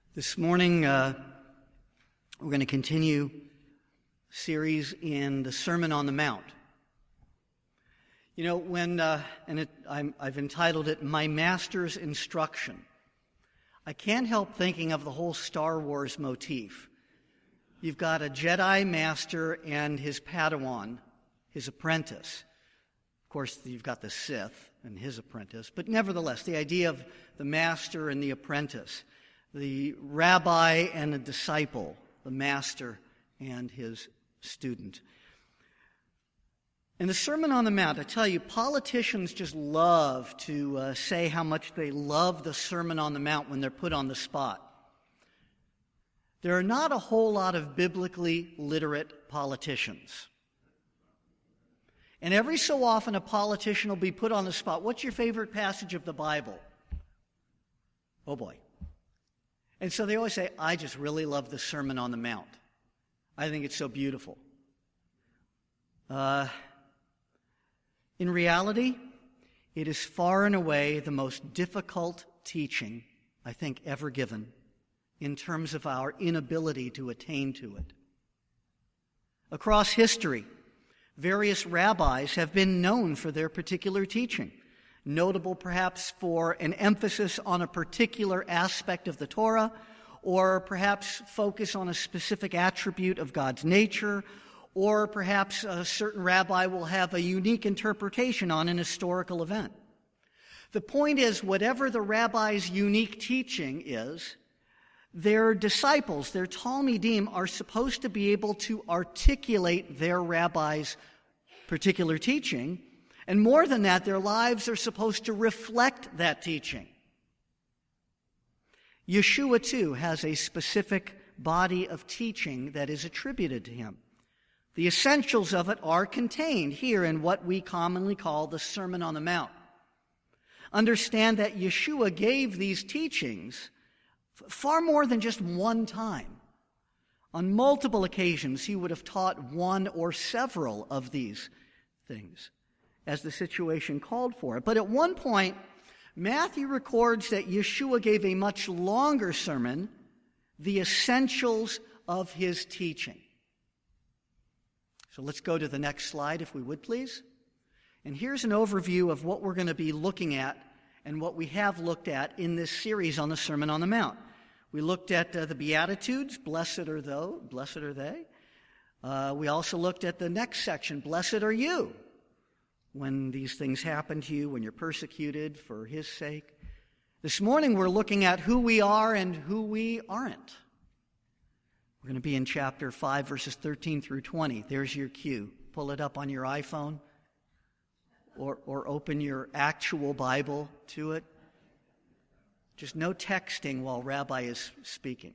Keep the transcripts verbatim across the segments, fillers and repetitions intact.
This morning, uh, we're going to continue a series in the Sermon on the Mount. You know, when, uh, and it, I'm, I've entitled it, My Master's Instruction. I can't help thinking of the whole Star Wars motif. You've got a Jedi Master and his Padawan, his apprentice. Of course, you've got the Sith and his apprentice, but nevertheless, the idea of the Master and the apprentice. The rabbi and a disciple, the master and his student. In the Sermon on the Mount, I tell you, politicians just love to uh, say how much they love the Sermon on the Mount when they're put on the spot. There are not a whole lot of biblically literate politicians. And every so often a politician will be put on the spot. What's your favorite passage of the Bible? Oh boy. And so they always say, I just really love the Sermon on the Mount. I think it's so beautiful. Uh, in reality, it is far and away the most difficult teaching, I think, ever given in terms of our inability to attain to it. Across history, various rabbis have been known for their particular teaching. Notable perhaps for an emphasis on a particular aspect of the Torah, or perhaps focus on a specific attribute of God's nature, or perhaps a certain rabbi will have a unique interpretation on an historical event. The point is, whatever the rabbi's unique teaching is, their disciples, their Talmidim, are supposed to be able to articulate their rabbi's particular teaching. And more than that, their lives are supposed to reflect that teaching. Yeshua, too, has a specific body of teaching that is attributed to him. The essentials of it are contained here in what we commonly call the Sermon on the Mount. Understand that Yeshua gave these teachings far more than just one time. On multiple occasions, he would have taught one or several of these things, as the situation called for it. But at one point, Matthew records that Yeshua gave a much longer sermon, the essentials of his teaching. So let's go to the next slide, if we would, please. And here's an overview of what we're going to be looking at and what we have looked at in this series on the Sermon on the Mount. We looked at uh, the Beatitudes, blessed are those, blessed are they. Uh, we also looked at the next section, blessed are you, when these things happen to you, when you're persecuted for his sake. This morning we're looking at who we are and who we aren't. We're going to be in chapter five, verses thirteen through twenty. There's your cue. Pull it up on your iPhone or, or open your actual Bible to it. Just no texting while Rabbi is speaking.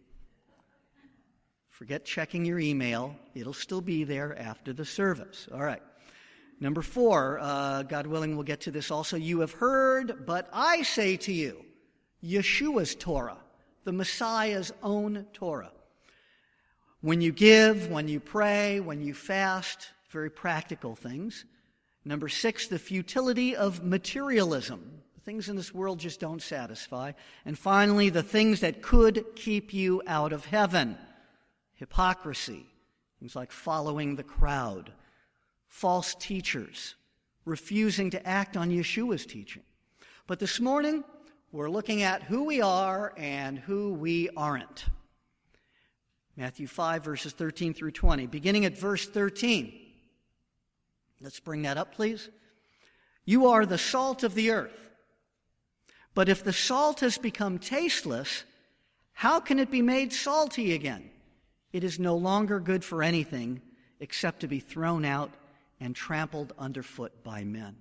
Forget checking your email. It'll still be there after the service. All right. Number four, uh, God willing, we'll get to this also. You have heard, but I say to you, Yeshua's Torah, the Messiah's own Torah. When you give, when you pray, when you fast, very practical things. Number six, the futility of materialism. The things in this world just don't satisfy. And finally, the things that could keep you out of heaven. Hypocrisy, things like following the crowd. False teachers, refusing to act on Yeshua's teaching. But this morning, we're looking at who we are and who we aren't. Matthew five, verses thirteen through twenty. Beginning at verse thirteen. Let's bring that up, please. You are the salt of the earth. But if the salt has become tasteless, how can it be made salty again? It is no longer good for anything except to be thrown out and trampled underfoot by men.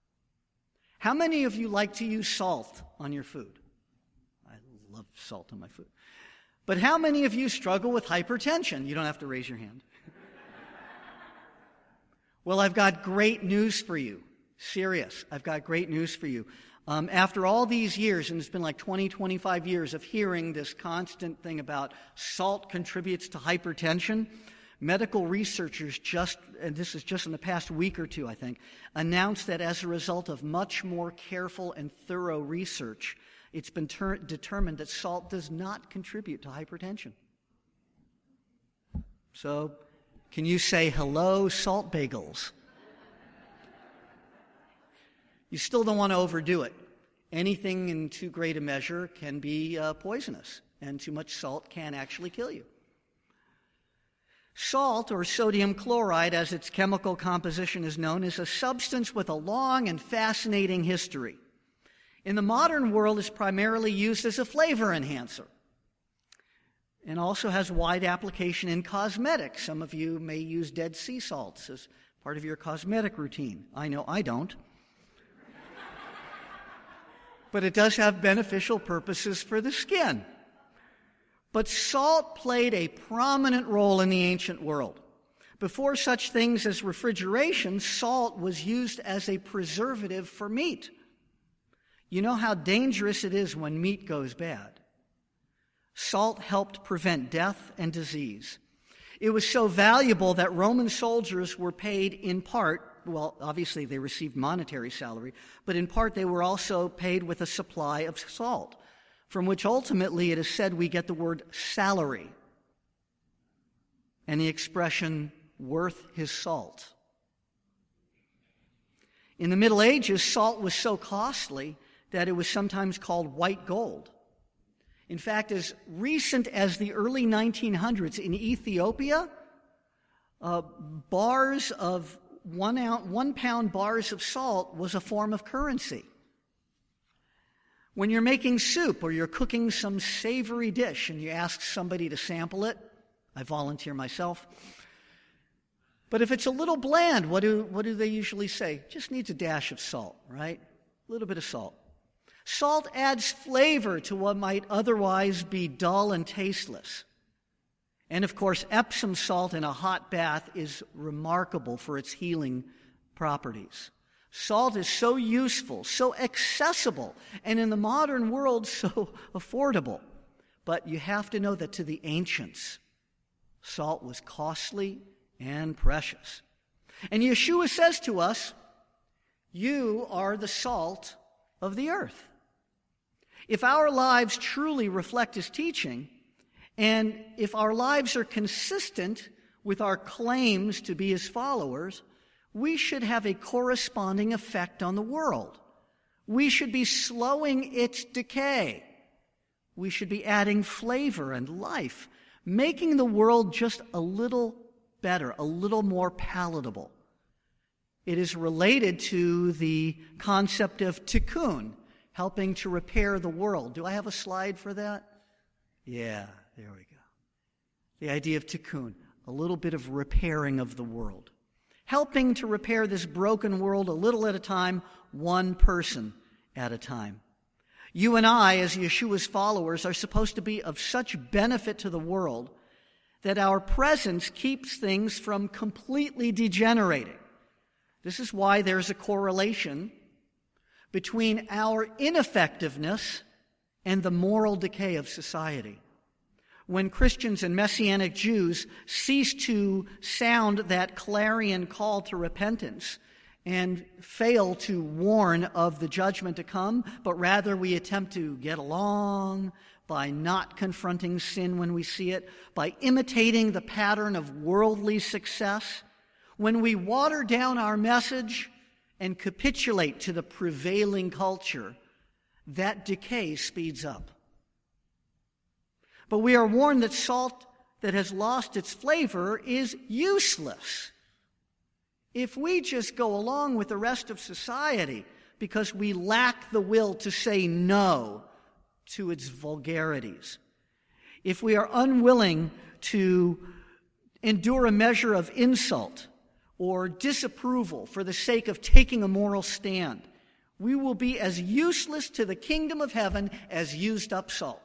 How many of you like to use salt on your food? I love salt on my food. But how many of you struggle with hypertension? You don't have to raise your hand. Well, I've got great news for you. Serious. I've got great news for you. Um, after all these years, and it's been like twenty, twenty-five years of hearing this constant thing about salt contributes to hypertension, medical researchers just, and this is just in the past week or two, I think, announced that as a result of much more careful and thorough research, It's been ter- determined that salt does not contribute to hypertension. So, can you say hello, salt bagels? You still don't want to overdo it. Anything in too great a measure can be uh, poisonous, and too much salt can actually kill you. Salt, or sodium chloride, as its chemical composition is known, is a substance with a long and fascinating history. In the modern world, it's primarily used as a flavor enhancer and also has wide application in cosmetics. Some of you may use Dead Sea salts as part of your cosmetic routine. I know I don't. But it does have beneficial purposes for the skin. But salt played a prominent role in the ancient world. Before such things as refrigeration, salt was used as a preservative for meat. You know how dangerous it is when meat goes bad. Salt helped prevent death and disease. It was so valuable that Roman soldiers were paid in part, well, obviously they received monetary salary, but in part they were also paid with a supply of salt, from which ultimately it is said we get the word salary and the expression worth his salt. In the Middle Ages, salt was so costly that it was sometimes called white gold. In fact, as recent as the early nineteen hundreds in Ethiopia, uh, bars of one, ounce, one pound bars of salt was a form of currency. When you're making soup or you're cooking some savory dish and you ask somebody to sample it, I volunteer myself. But if it's a little bland, what do, what do they usually say? Just needs a dash of salt, right? A little bit of salt. Salt adds flavor to what might otherwise be dull and tasteless. And of course, Epsom salt in a hot bath is remarkable for its healing properties. Salt is so useful, so accessible, and in the modern world, so affordable. But you have to know that to the ancients, salt was costly and precious. And Yeshua says to us, you are the salt of the earth. If our lives truly reflect his teaching, and if our lives are consistent with our claims to be his followers, we should have a corresponding effect on the world. We should be slowing its decay. We should be adding flavor and life, making the world just a little better, a little more palatable. It is related to the concept of tikkun, helping to repair the world. Do I have a slide for that? Yeah, there we go. The idea of tikkun, a little bit of repairing of the world. Helping to repair this broken world a little at a time, one person at a time. You and I, as Yeshua's followers, are supposed to be of such benefit to the world that our presence keeps things from completely degenerating. This is why there's a correlation between our ineffectiveness and the moral decay of society. When Christians and Messianic Jews cease to sound that clarion call to repentance and fail to warn of the judgment to come, but rather we attempt to get along by not confronting sin when we see it, by imitating the pattern of worldly success, when we water down our message and capitulate to the prevailing culture, that decay speeds up. But we are warned that salt that has lost its flavor is useless. If we just go along with the rest of society because we lack the will to say no to its vulgarities, if we are unwilling to endure a measure of insult or disapproval for the sake of taking a moral stand, we will be as useless to the kingdom of heaven as used up salt.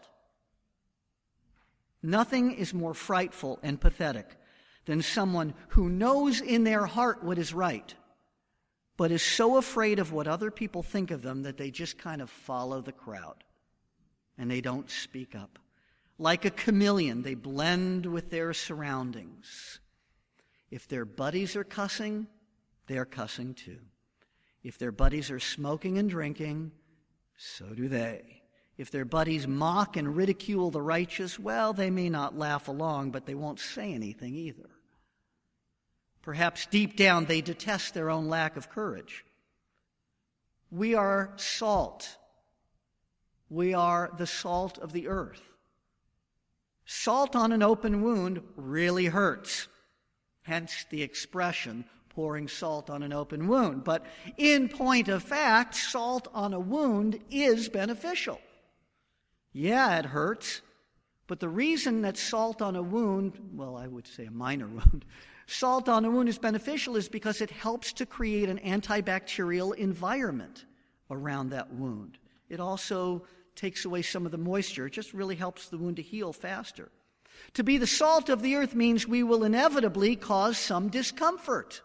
Nothing is more frightful and pathetic than someone who knows in their heart what is right, but is so afraid of what other people think of them that they just kind of follow the crowd and they don't speak up. Like a chameleon, they blend with their surroundings. If their buddies are cussing, they're cussing too. If their buddies are smoking and drinking, so do they. If their buddies mock and ridicule the righteous, well, they may not laugh along, but they won't say anything either. Perhaps deep down they detest their own lack of courage. We are salt. We are the salt of the earth. Salt on an open wound really hurts. Hence the expression, pouring salt on an open wound. But in point of fact, salt on a wound is beneficial. Yeah, it hurts. But the reason that salt on a wound, well, I would say a minor wound, salt on a wound is beneficial is because it helps to create an antibacterial environment around that wound. It also takes away some of the moisture. It just really helps the wound to heal faster. To be the salt of the earth means we will inevitably cause some discomfort,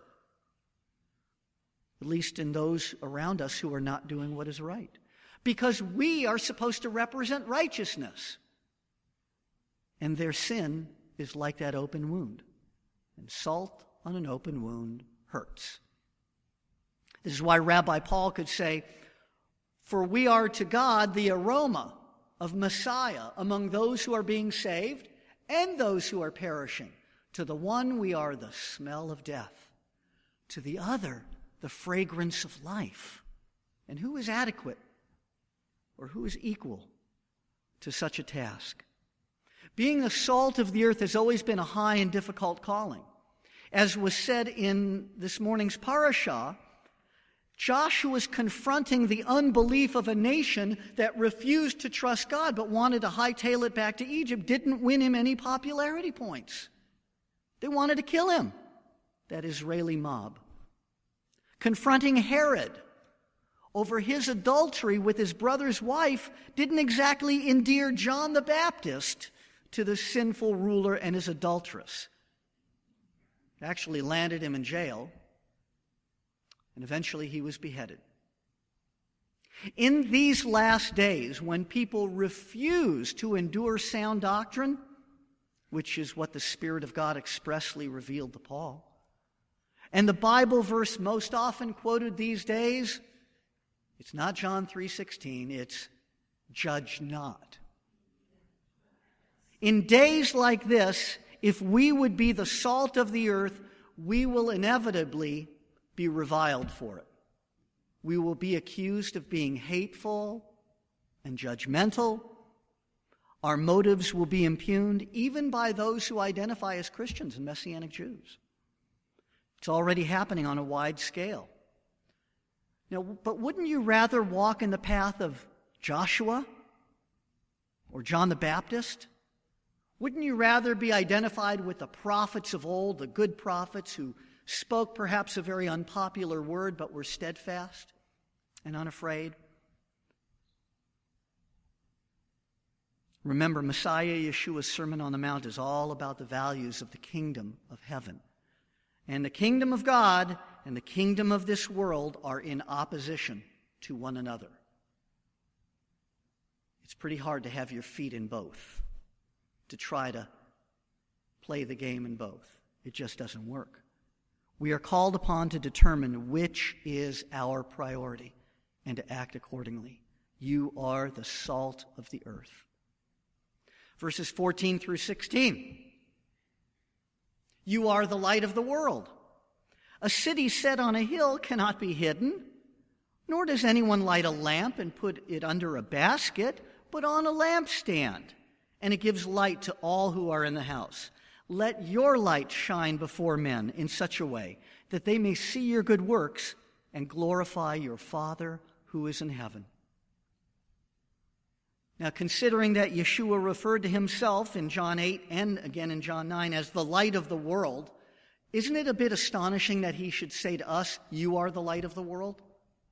at least in those around us who are not doing what is right, because we are supposed to represent righteousness, and their sin is like that open wound, and salt on an open wound hurts. This is why Rabbi Paul could say, "For we are to God the aroma of Messiah among those who are being saved and those who are perishing. To the one we are the smell of death, to the other the fragrance of life." And who is adequate or who is equal to such a task? Being the salt of the earth has always been a high and difficult calling. As was said in this morning's parashah, Joshua's confronting the unbelief of a nation that refused to trust God but wanted to hightail it back to Egypt didn't win him any popularity points. They wanted to kill him, that Israeli mob. Confronting Herod over his adultery with his brother's wife didn't exactly endear John the Baptist to the sinful ruler and his adulteress. It actually landed him in jail. And eventually he was beheaded. In these last days, when people refuse to endure sound doctrine, which is what the Spirit of God expressly revealed to Paul, and the Bible verse most often quoted these days, it's not John three sixteen, it's judge not. In days like this, if we would be the salt of the earth, we will inevitably be reviled for it. We will be accused of being hateful and judgmental. Our motives will be impugned even by those who identify as Christians and Messianic Jews. It's already happening on a wide scale. Now, but wouldn't you rather walk in the path of Joshua or John the Baptist? Wouldn't you rather be identified with the prophets of old, the good prophets who spoke perhaps a very unpopular word, but were steadfast and unafraid? Remember, Messiah Yeshua's Sermon on the Mount is all about the values of the kingdom of heaven. And the kingdom of God and the kingdom of this world are in opposition to one another. It's pretty hard to have your feet in both, to try to play the game in both. It just doesn't work. We are called upon to determine which is our priority and to act accordingly. You are the salt of the earth. Verses fourteen through sixteen. You are the light of the world. A city set on a hill cannot be hidden, nor does anyone light a lamp and put it under a basket, but on a lampstand, and it gives light to all who are in the house. Let your light shine before men in such a way that they may see your good works and glorify your Father who is in heaven. Now, considering that Yeshua referred to himself in John eight and again in John nine as the light of the world, isn't it a bit astonishing that he should say to us, you are the light of the world?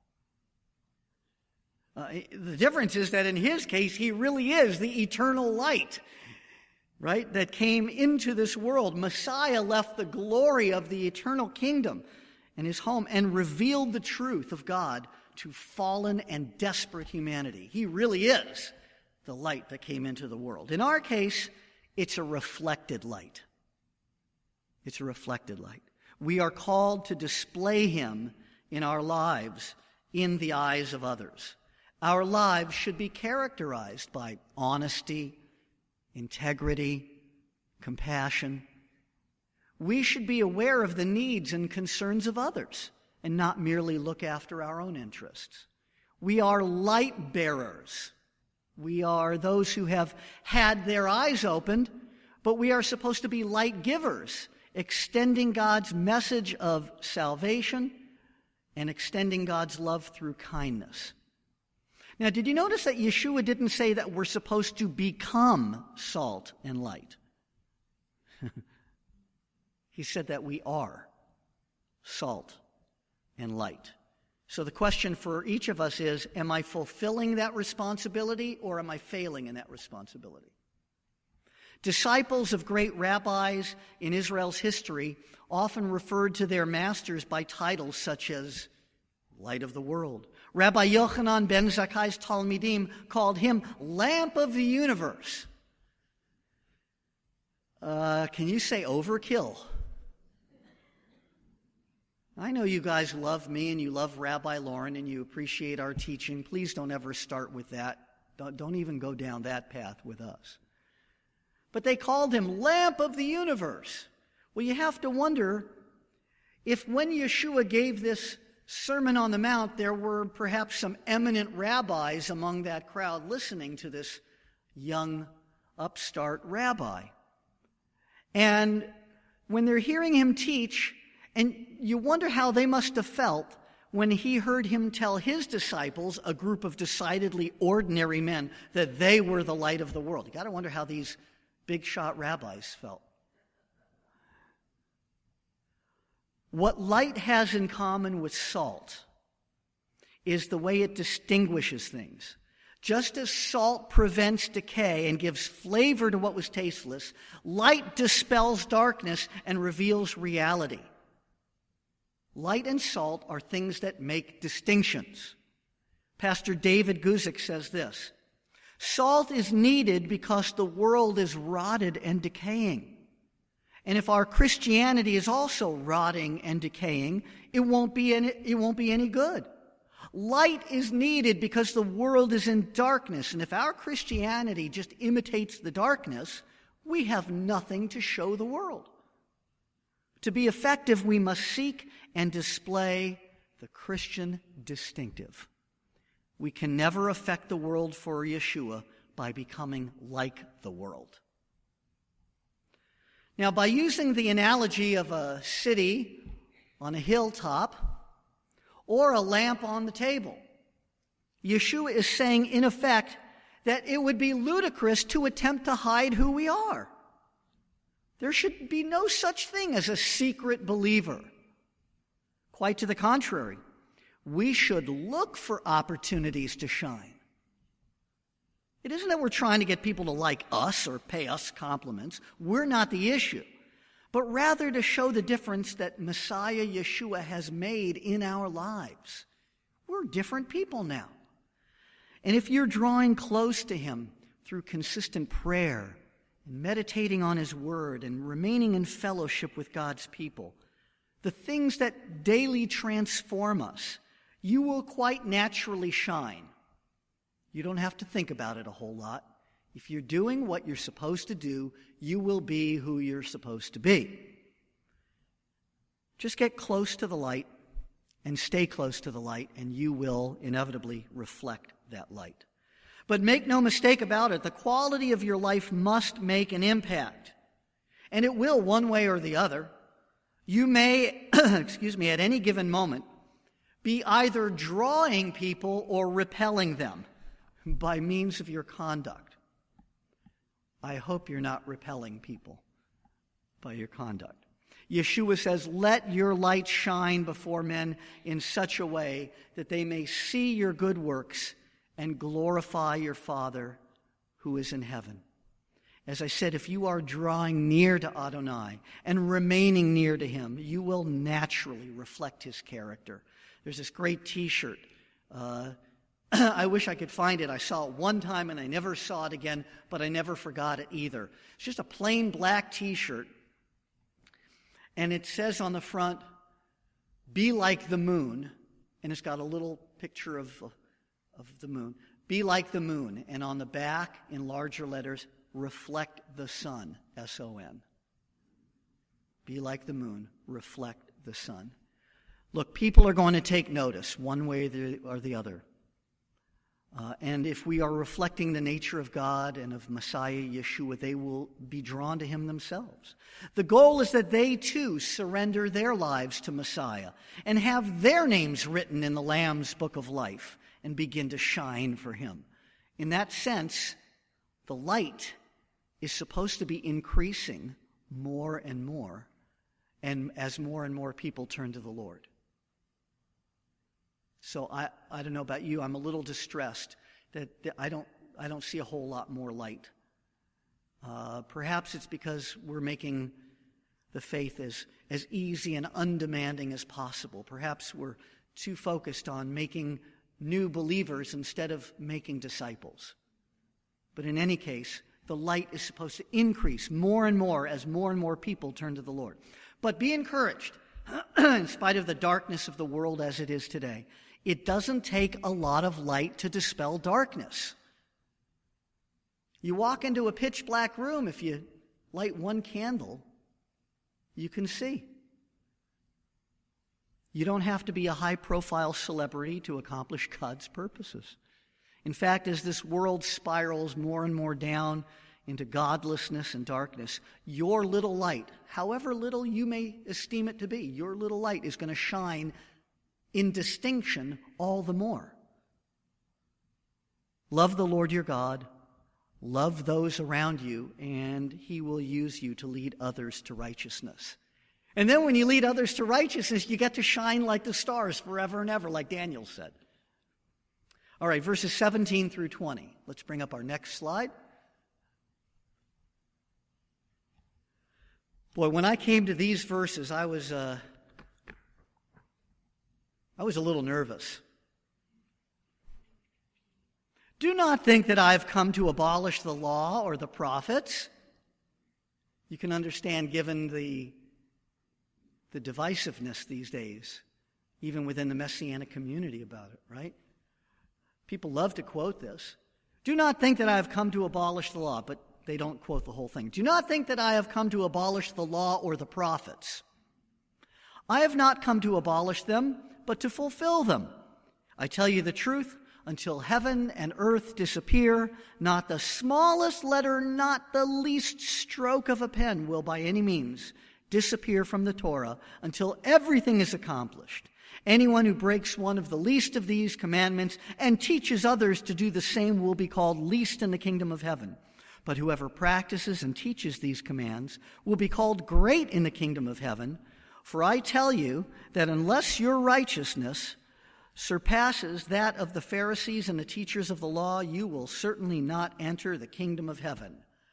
Uh, the difference is that in his case, he really is the eternal light, right, that came into this world. Messiah left the glory of the eternal kingdom and his home and revealed the truth of God to fallen and desperate humanity. He really is the light that came into the world. In our case, it's a reflected light. It's a reflected light. We are called to display him in our lives in the eyes of others. Our lives should be characterized by honesty, integrity, compassion. We should be aware of the needs and concerns of others and not merely look after our own interests. We are light bearers. We are those who have had their eyes opened, but we are supposed to be light givers, extending God's message of salvation and extending God's love through kindness. Now, did you notice that Yeshua didn't say that we're supposed to become salt and light? He said that we are salt and light. So the question for each of us is, am I fulfilling that responsibility or am I failing in that responsibility? Disciples of great rabbis in Israel's history often referred to their masters by titles such as Light of the World. Rabbi Yochanan ben Zakkai's Talmidim called him Lamp of the Universe. Uh, can you say overkill? I know you guys love me and you love Rabbi Lauren and you appreciate our teaching. Please don't ever start with that. Don't, don't even go down that path with us. But they called him Lamp of the Universe. Well, you have to wonder if when Yeshua gave this Sermon on the Mount, there were perhaps some eminent rabbis among that crowd listening to this young upstart rabbi. And when they're hearing him teach, and you wonder how they must have felt when he heard him tell his disciples, a group of decidedly ordinary men, that they were the light of the world. You got to wonder how these big shot rabbis felt. What light has in common with salt is the way it distinguishes things. Just as salt prevents decay and gives flavor to what was tasteless, light dispels darkness and reveals reality. Light and salt are things that make distinctions. Pastor David Guzik says this: salt is needed because the world is rotted and decaying. And if our Christianity is also rotting and decaying, it won't be any, it won't be any good. Light is needed because the world is in darkness. And if our Christianity just imitates the darkness, we have nothing to show the world. To be effective, we must seek and display the Christian distinctive. We can never affect the world for Yeshua by becoming like the world. Now, by using the analogy of a city on a hilltop or a lamp on the table, Yeshua is saying, in effect, that it would be ludicrous to attempt to hide who we are. There should be no such thing as a secret believer. Quite to the contrary, we should look for opportunities to shine. It isn't that we're trying to get people to like us or pay us compliments. We're not the issue. But rather to show the difference that Messiah Yeshua has made in our lives. We're different people now. And if you're drawing close to him through consistent prayer and meditating on his word and remaining in fellowship with God's people, the things that daily transform us, you will quite naturally shine. You don't have to think about it a whole lot. If you're doing what you're supposed to do, you will be who you're supposed to be. Just get close to the light and stay close to the light, and you will inevitably reflect that light. But make no mistake about it, the quality of your life must make an impact. And it will one way or the other. You may, excuse me, at any given moment, be either drawing people or repelling them by means of your conduct. I hope you're not repelling people by your conduct. Yeshua says, let your light shine before men in such a way that they may see your good works and glorify your Father who is in heaven. As I said, if you are drawing near to Adonai and remaining near to him, you will naturally reflect his character. There's this great T-shirt. Uh, I wish I could find it. I saw it one time and I never saw it again, but I never forgot it either. It's just a plain black T-shirt. And it says on the front, be like the moon. And it's got a little picture of of the moon. Be like the moon. And on the back, in larger letters, reflect the sun, S O N. Be like the moon, reflect the sun. Look, people are going to take notice one way or the other. Uh, and if we are reflecting the nature of God and of Messiah Yeshua, they will be drawn to him themselves. The goal is that they too surrender their lives to Messiah and have their names written in the Lamb's book of life and begin to shine for him. In that sense, the light is supposed to be increasing more and more, and as more and more people turn to the Lord. So I, I don't know about you, I'm a little distressed that, that I don't I don't see a whole lot more light. Uh, perhaps it's because we're making the faith as, as easy and undemanding as possible. Perhaps we're too focused on making new believers instead of making disciples. But in any case, the light is supposed to increase more and more as more and more people turn to the Lord. But be encouraged, in spite of the darkness of the world as it is today. It doesn't take a lot of light to dispel darkness. You walk into a pitch black room, if you light one candle, you can see. You don't have to be a high-profile celebrity to accomplish God's purposes. In fact, as this world spirals more and more down into godlessness and darkness, your little light, however little you may esteem it to be, your little light is going to shine in distinction all the more. Love the Lord your God, love those around you, and he will use you to lead others to righteousness. And then when you lead others to righteousness, you get to shine like the stars forever and ever, like Daniel said. All right, verses seventeen through twenty. Let's bring up our next slide. Boy, when I came to these verses, I was uh, I was a little nervous. Do not think that I've come to abolish the law or the prophets. You can understand, given the, the divisiveness these days, even within the Messianic community about it, right? People love to quote this. Do not think that I have come to abolish the law, but they don't quote the whole thing. Do not think that I have come to abolish the law or the prophets. I have not come to abolish them, but to fulfill them. I tell you the truth, until heaven and earth disappear, not the smallest letter, not the least stroke of a pen will by any means disappear from the Torah until everything is accomplished. Anyone who breaks one of the least of these commandments and teaches others to do the same will be called least in the kingdom of heaven. But whoever practices and teaches these commands will be called great in the kingdom of heaven. For I tell you that unless your righteousness surpasses that of the Pharisees and the teachers of the law, you will certainly not enter the kingdom of heaven.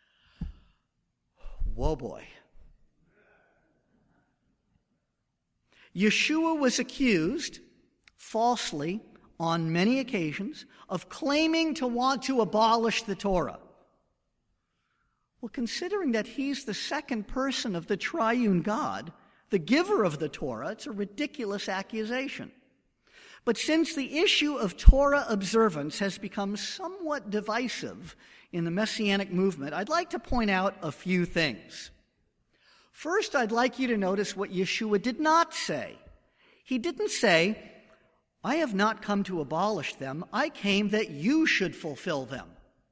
Whoa, boy. Yeshua was accused, falsely, on many occasions, of claiming to want to abolish the Torah. Well, considering that he's the second person of the triune God, the giver of the Torah, it's a ridiculous accusation. But since the issue of Torah observance has become somewhat divisive in the Messianic movement, I'd like to point out a few things. First, I'd like you to notice what Yeshua did not say. He didn't say, I have not come to abolish them. I came that you should fulfill them.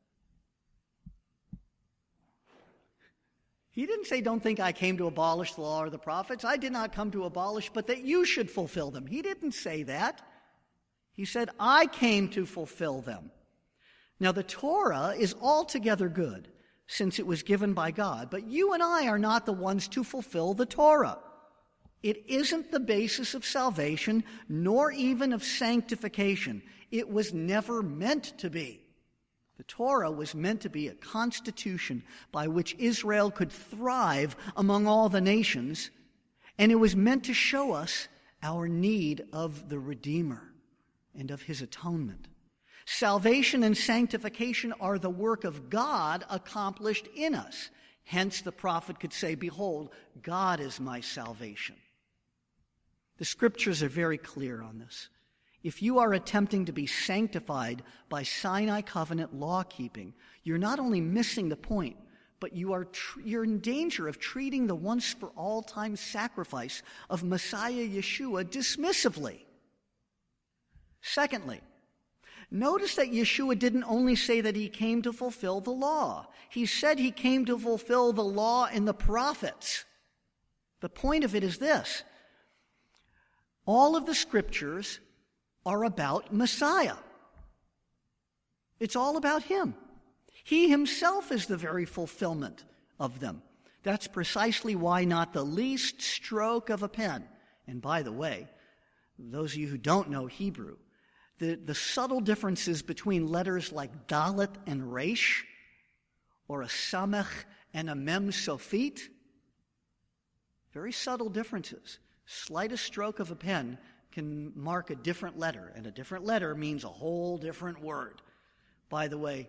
He didn't say, don't think I came to abolish the law or the prophets. I did not come to abolish, but that you should fulfill them. He didn't say that. He said, I came to fulfill them. Now, the Torah is altogether good, since it was given by God, but you and I are not the ones to fulfill the Torah. It isn't the basis of salvation, nor even of sanctification. It was never meant to be. The Torah was meant to be a constitution by which Israel could thrive among all the nations, and it was meant to show us our need of the Redeemer and of his atonement. Salvation and sanctification are the work of God accomplished in us. Hence, the prophet could say, behold, God is my salvation. The scriptures are very clear on this. If you are attempting to be sanctified by Sinai covenant law-keeping, you're not only missing the point, but you are tr- you're in danger of treating the once-for-all-time sacrifice of Messiah Yeshua dismissively. Secondly, notice that Yeshua didn't only say that he came to fulfill the law. He said he came to fulfill the law and the prophets. The point of it is this: all of the scriptures are about Messiah. It's all about him. He himself is the very fulfillment of them. That's precisely why not the least stroke of a pen. And by the way, those of you who don't know Hebrew, the, the subtle differences between letters like Dalet and Resh, or a Samech and a Mem Sofit, very subtle differences. Slightest stroke of a pen can mark a different letter, and a different letter means a whole different word. By the way,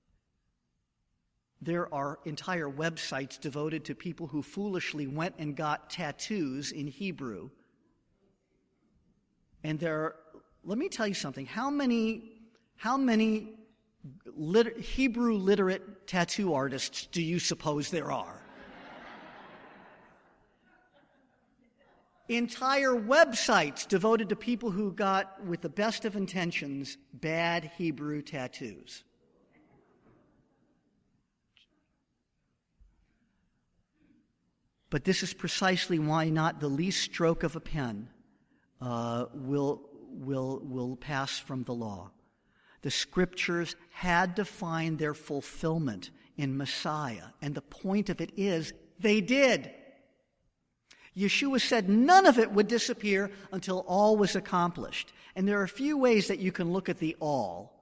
there are entire websites devoted to people who foolishly went and got tattoos in Hebrew. And there are, let me tell you something, how many, how many lit- Hebrew literate tattoo artists do you suppose there are? Entire websites devoted to people who got, with the best of intentions, bad Hebrew tattoos. But this is precisely why not the least stroke of a pen uh, will, will, will pass from the law. The scriptures had to find their fulfillment in Messiah, and the point of it is they did. Yeshua said none of it would disappear until all was accomplished. And there are a few ways that you can look at the all.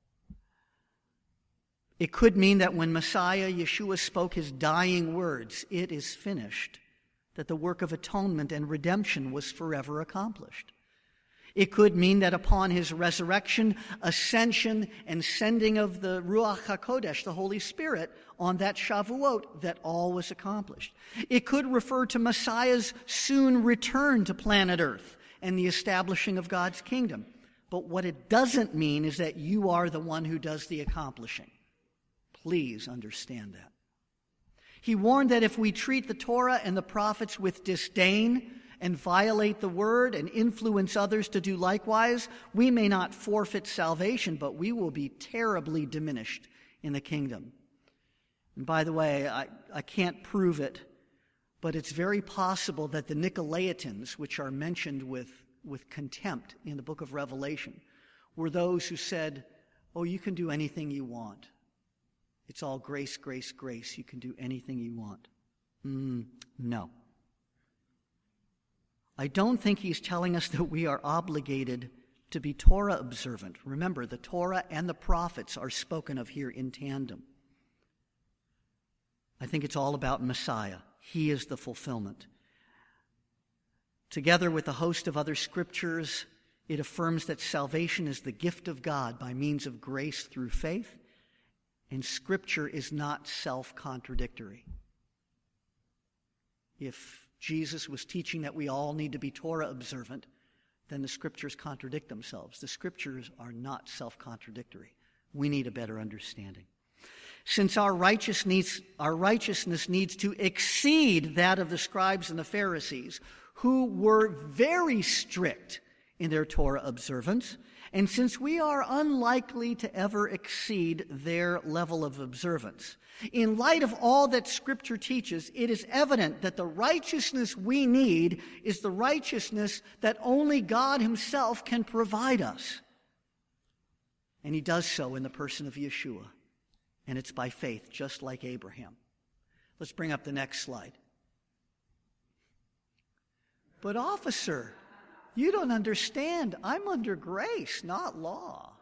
It could mean that when Messiah, Yeshua, spoke his dying words, "It is finished," that the work of atonement and redemption was forever accomplished. It could mean that upon his resurrection, ascension, and sending of the Ruach HaKodesh, the Holy Spirit, on that Shavuot, that all was accomplished. It could refer to Messiah's soon return to planet Earth and the establishing of God's kingdom. But what it doesn't mean is that you are the one who does the accomplishing. Please understand that. He warned that if we treat the Torah and the prophets with disdain and violate the word and influence others to do likewise, we may not forfeit salvation, but we will be terribly diminished in the kingdom. And by the way, I, I can't prove it, but it's very possible that the Nicolaitans, which are mentioned with, with contempt in the book of Revelation, were those who said, "Oh, you can do anything you want. It's all grace, grace, grace. You can do anything you want." Mm, no. I don't think he's telling us that we are obligated to be Torah observant. Remember, the Torah and the prophets are spoken of here in tandem. I think it's all about Messiah. He is the fulfillment. Together with a host of other scriptures, it affirms that salvation is the gift of God by means of grace through faith, and Scripture is not self-contradictory. If Jesus was teaching that we all need to be Torah observant, then the Scriptures contradict themselves. The Scriptures are not self-contradictory. We need a better understanding. Since our righteousness, our righteousness needs to exceed that of the scribes and the Pharisees, who were very strict in their Torah observance, and since we are unlikely to ever exceed their level of observance, in light of all that Scripture teaches, it is evident that the righteousness we need is the righteousness that only God himself can provide us. And he does so in the person of Yeshua. And it's by faith, just like Abraham. Let's bring up the next slide. But officer, you don't understand. I'm under grace, not law.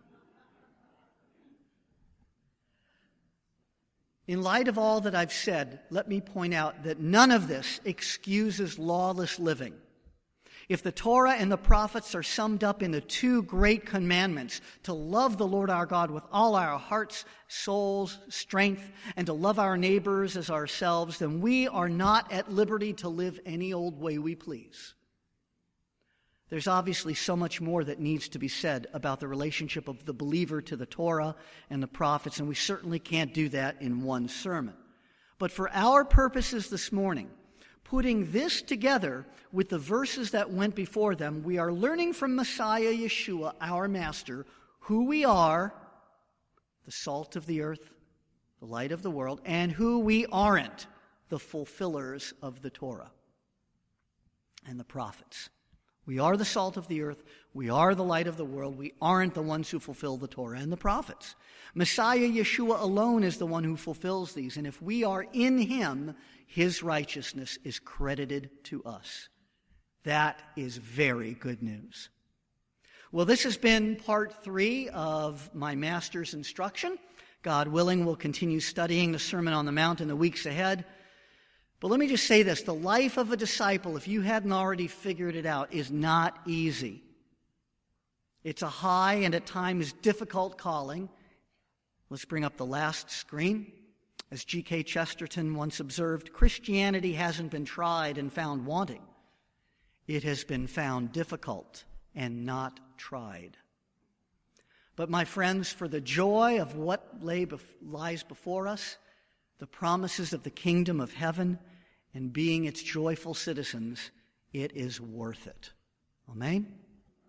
In light of all that I've said, let me point out that none of this excuses lawless living. If the Torah and the prophets are summed up in the two great commandments, to love the Lord our God with all our hearts, souls, strength, and to love our neighbors as ourselves, then we are not at liberty to live any old way we please. there's obviously so much more that needs to be said about the relationship of the believer to the Torah and the prophets, and we certainly can't do that in one sermon. But for our purposes this morning, putting this together with the verses that went before them, we are learning from Messiah Yeshua, our Master, who we are, the salt of the earth, the light of the world, and who we aren't, the fulfillers of the Torah and the prophets. We are the salt of the earth. We are the light of the world. We aren't the ones who fulfill the Torah and the prophets. Messiah Yeshua alone is the one who fulfills these. And if we are in him, his righteousness is credited to us. That is very good news. Well, this has been part three of my master's instruction. God willing, we'll continue studying the Sermon on the Mount in the weeks ahead. But let me just say this, the life of a disciple, if you hadn't already figured it out, is not easy. It's a high and at times difficult calling. Let's bring up the last screen. As G K Chesterton once observed, Christianity hasn't been tried and found wanting. It has been found difficult and not tried. But my friends, for the joy of what lay bef- lies before us, the promises of the kingdom of heaven, and being its joyful citizens, it is worth it. Amen?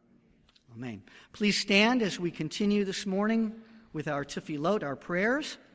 Amen. Please stand as we continue this morning with our tefillot, our prayers.